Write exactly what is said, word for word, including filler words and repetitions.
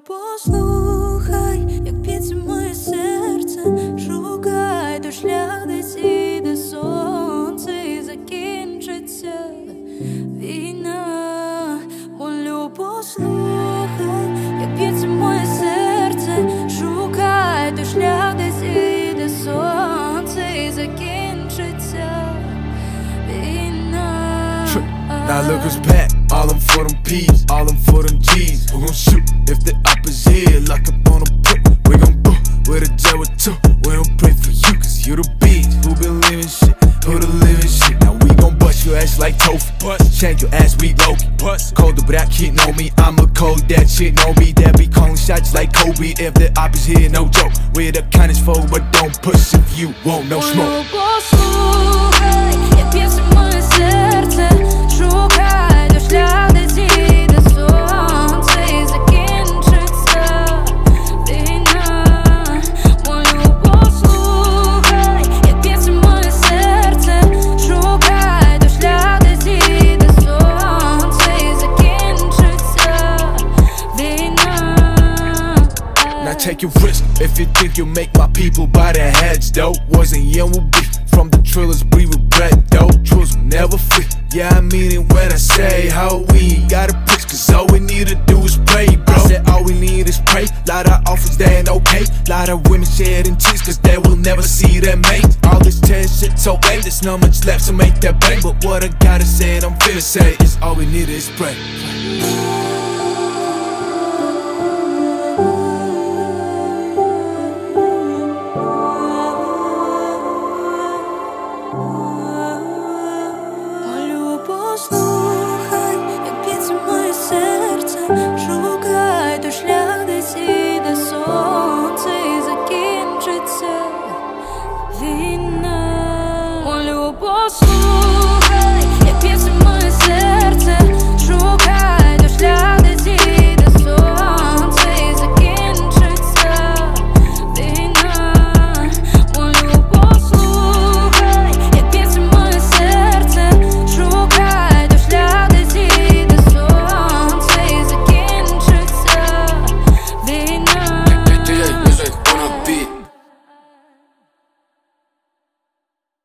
послухай, як б'ється моє серце, шукай той шлях, де сіде сонце і закінчиться війна. Молю, послухай, як б'ється моє серце, шукай той шлях, де сіде сонце і закінчиться війна. Now look who's back, all them for them P's, all them for them G's. Who gon' shoot if the op is here? Lock up on a put, we gon' boo with a jet with two. We don't pray for you, cause you the beat. Who been living shit, who the living shit? Now we gon' bust your ass like tofu, shank your ass, we Loki. Cold the black kid know me, I'm a cold that shit know me. That be calling shots like Kobe if the op is here, no joke. We're the kindest foe, but don't push if you want no smoke. Послухай, як б'ється моє серце, шукай той шлях, де зійде сонце і закінчиться війна. Молю, послухай, як б'ється моє серце, шукай той шлях, де зійде сонце і закінчиться війна. Now take your risk if you think you make my people buy their heads, though. Wasn't young will be from the trillers, breathe regret, though. Trolls will never fit, yeah, I mean it when I say how we ain't gotta pitch, cause all we need to do is pray, bro. I said all we need is pray, lot of offers they ain't okay. Lot of women shedding tears cause they will never see their mate. All this test shit so lame, there's not much left to make that bang. But what I gotta say and I'm finna say is all we need is pray. Послухай, як б'ється моє серце, шукай той шлях, де сіде сонце і закінчиться війна. Молю, послухай.